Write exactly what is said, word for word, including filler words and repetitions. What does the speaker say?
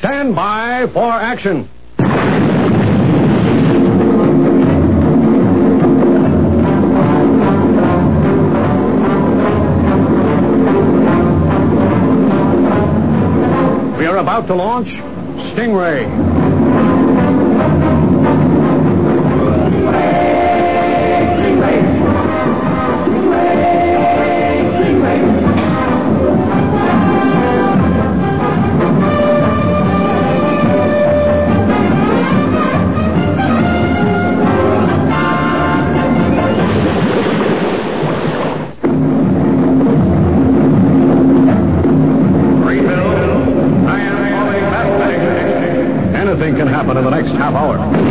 Stand by for action. We are about to launch Stingray. Anything can happen in the next half hour.